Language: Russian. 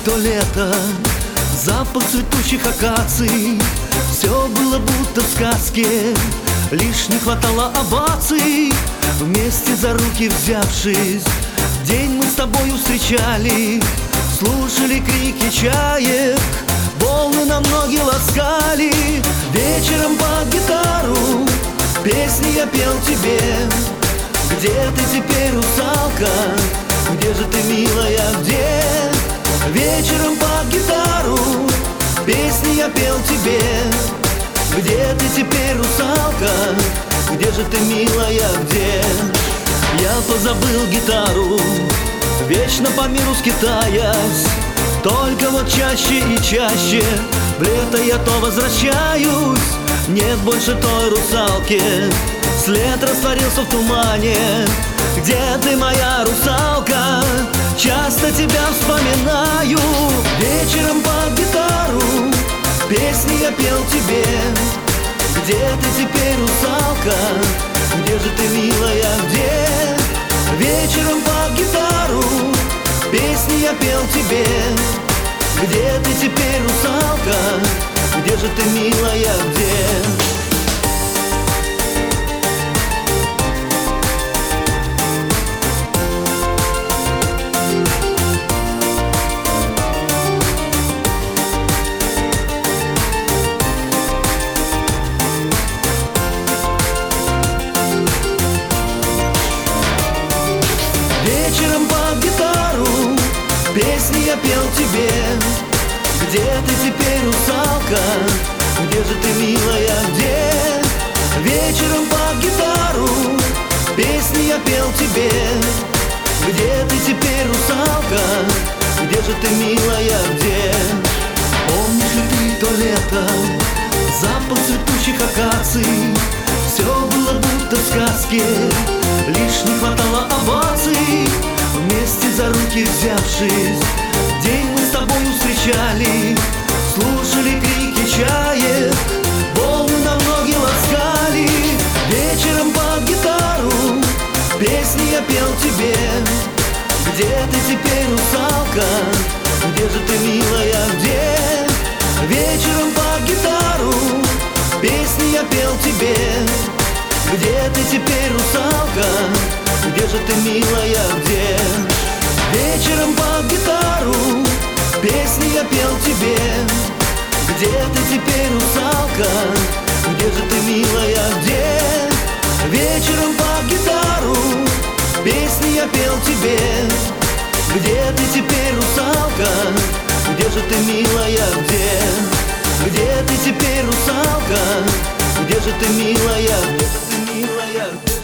то лето, запах цветущих акаций. Все было будто в сказке, лишь не хватало оваций. Вместе за руки взявшись, день мы с тобою встречали. Слушали крики чаек, волны на ноги ласкали. Вечером под гитару песни я пел тебе. Где ты теперь, русалка? Где же ты, милая, где? Вечером под гитару песни я пел тебе. Где ты теперь, русалка? Где же ты, милая, где? Я позабыл гитару, вечно по миру скитаясь. Только вот чаще и чаще в лето я то возвращаюсь. Нет больше той русалки, след растворился в тумане. Где ты, моя русалка? Часто тебя вспоминаю. Вечером под гитару песни я пел тебе. Где ты теперь, русалка? Где же ты, милая, где? Вечером под гитару песни я пел тебе. Где ты теперь, русалка? Где же ты, милая, где? Вечером под гитару песни я пел тебе. Где ты теперь, русалка? Где же ты, милая, где? Вечером под гитару песни я пел тебе. Где ты теперь, русалка? Где же ты, милая, где? Помнишь ли ты то лето, запах цветущих акаций? Все было будто в сказке, лишь не хватало оваций. Вместе за руки взявшись, день мы с тобою встречали. Слушали крики чаек, волны на ноги ласкали. Вечером под гитару песни я пел тебе. Где ты теперь, русалка? Где же ты, милая, где? Вечером под гитару песни я пел тебе. Где ты теперь, русалка? Где же ты, милая, где? Вечером под гитару песни я пел тебе. Где ты теперь, русалка? Где же ты, милая, где? Вечером под гитару песни я пел тебе. Где ты теперь, русалка? Где же ты, милая, где? Где ты теперь, русалка? Где же ты, милая, где ты, милая?